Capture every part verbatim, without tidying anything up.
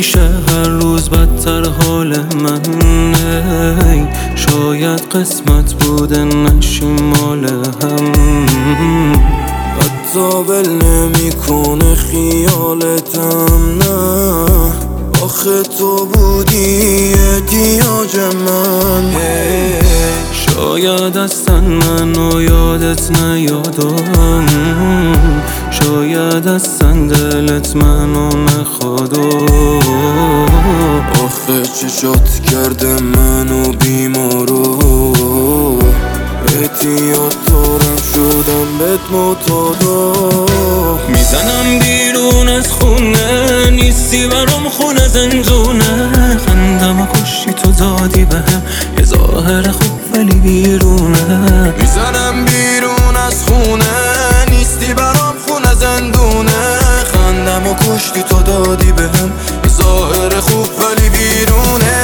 میشه هر روز بدتر حال من. ای شاید قسمت بوده نشیم مال هم. حتی ول نمی کنه خیالتم، نه آخه تو بودی احتیاج من. شاید اصلا منو یادت نیادم، شاید اصلا دلت منو نخواد. آخه چشات کرده منو بیمارو، احتیاط دارم شدم بهت معتادا. میزنم بیرون از خونه، نیستی برام خونه زندونه. خندم و کشی تو دادی بهم یه ظاهر خوب ولی بیرونه. میزنم بیرون از خونه، نیستی برام خونه زندونه. خندم و کشتی تو دادی بهم یه ظاهر خوب ولی بیرونه.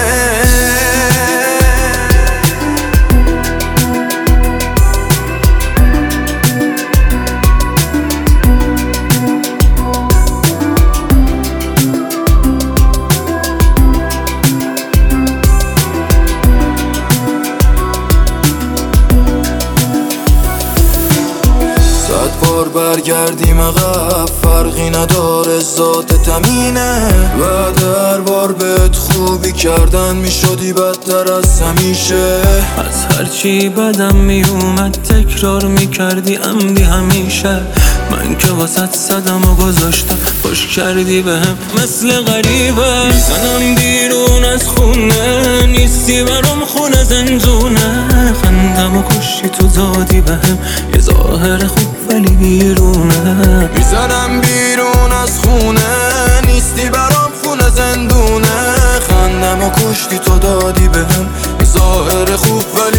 بار برگردیم عقب فرقی نداره، ذات تمینه. و در بار بهت خوبی کردن میشدی بدتر از همیشه. از هرچی بدم میومد تکرار میکردی عمدی همیشه. من که واسط صدم و گذاشتم خوش کردی بهم مثل غریبه. میزنم بیرون از خونه، نیستی برام خونه زندونه. خندم و کشی تو دادی بهم یه ظاهر خوب ولی بیرونه. میزنم بیرون از خونه، نیستی برام خونه زندونه. خندم و کشتی تو دادی بهم یه ظاهر خوب ولی